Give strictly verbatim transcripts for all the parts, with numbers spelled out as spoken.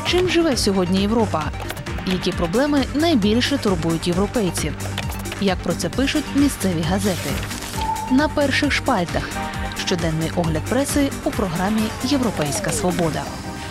Чим живе сьогодні Європа? Які проблеми найбільше турбують європейців? Як про це пишуть місцеві газети? На перших шпальтах. Щоденний огляд преси у програмі «Європейська свобода».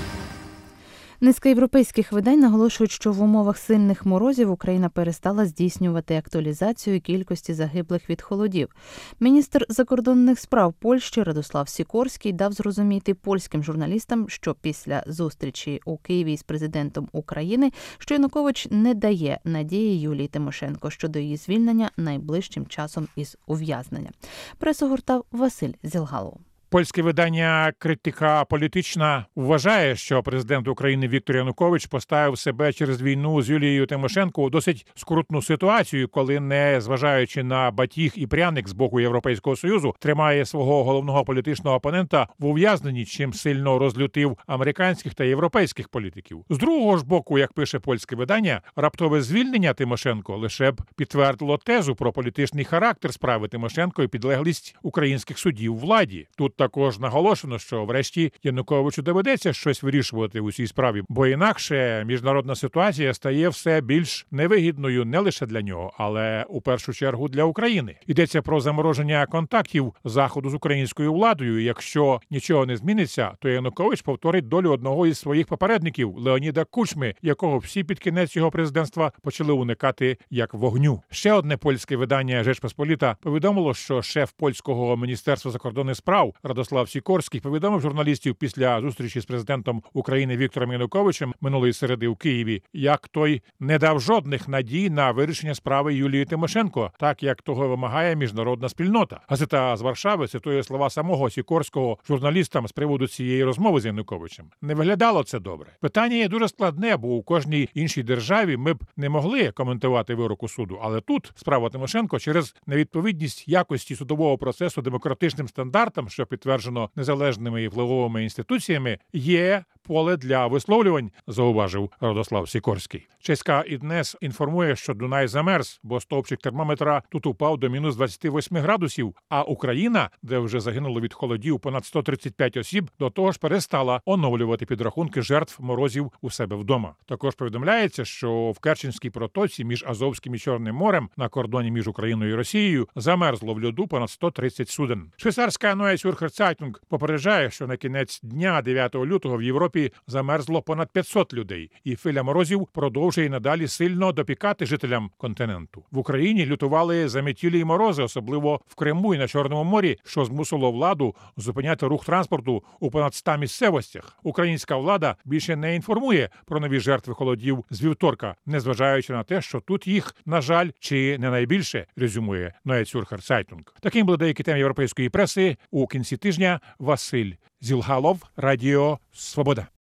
Низка європейських видань наголошують, що в умовах сильних морозів Україна перестала здійснювати актуалізацію кількості загиблих від холодів. Міністр закордонних справ Польщі Радослав Сікорський дав зрозуміти польським журналістам, що після зустрічі у Києві з президентом України, що Янукович не дає надії Юлії Тимошенко щодо її звільнення найближчим часом із ув'язнення. Пресу гортав Василь Зілгалов. Польське видання «Критика політична» вважає, що президент України Віктор Янукович поставив себе через війну з Юлією Тимошенко у досить скрутну ситуацію, коли, не зважаючи на батіг і пряник з боку Європейського Союзу, тримає свого головного політичного опонента в ув'язненні, чим сильно розлютив американських та європейських політиків. З другого ж боку, як пише польське видання, раптове звільнення Тимошенко лише б підтвердило тезу про політичний характер справи Тимошенко і підлеглість українських судів владі. Тут також наголошено, що врешті Януковичу доведеться щось вирішувати у цій справі, бо інакше міжнародна ситуація стає все більш невигідною не лише для нього, але у першу чергу для України. Йдеться про замороження контактів Заходу з українською владою. І якщо нічого не зміниться, то Янукович повторить долю одного із своїх попередників – Леоніда Кучми, якого всі під кінець його президентства почали уникати як вогню. Ще одне польське видання «Rzecz Pospolita» повідомило, що шеф польського міністерства закордонних справ Радослав Сікорський повідомив журналістів після зустрічі з президентом України Віктором Януковичем минулої середи у Києві, як той не дав жодних надій на вирішення справи Юлії Тимошенко, так як того вимагає міжнародна спільнота. Газета з Варшави цитує слова самого Сікорського журналістам з приводу цієї розмови з Януковичем. Не виглядало це добре. Питання є дуже складне, бо у кожній іншій державі ми б не могли коментувати вироку суду, але тут справа Тимошенко через невідповідність якості судового процесу демократичним стандартам, що підтверджено незалежними і впливовими інституціями, є поле для висловлювань, зауважив Радослав Сікорський. Чеська ІДНЕС інформує, що Дунай замерз, бо стовпчик термометра тут упав до мінус двадцяти восьми градусів, а Україна, де вже загинуло від холодів понад сто тридцять п'ять осіб, до того ж перестала оновлювати підрахунки жертв морозів у себе вдома. Також повідомляється, що в Керченській протоці між Азовським і Чорним морем на кордоні між Україною і Росією замерзло в льоду понад сто тридцять суден. Швейцарська Neue Zürcher Zeitung попереджає, що на кінець дня дев'ятого лютого в Європі замерзло понад п'ятсот людей, і хвиля морозів продовжує надалі сильно допікати жителям континенту. В Україні лютували заметілі й морози, особливо в Криму і на Чорному морі, що змусило владу зупиняти рух транспорту у понад ста місцевостях. Українська влада більше не інформує про нові жертви холодів з вівторка, незважаючи на те, що тут їх, на жаль, чи не найбільше, резюмує Neue Zürcher Zeitung. Таким були деякі теми європейської преси у кінці тижня. Василь Зілгалов, Радіо Свобода.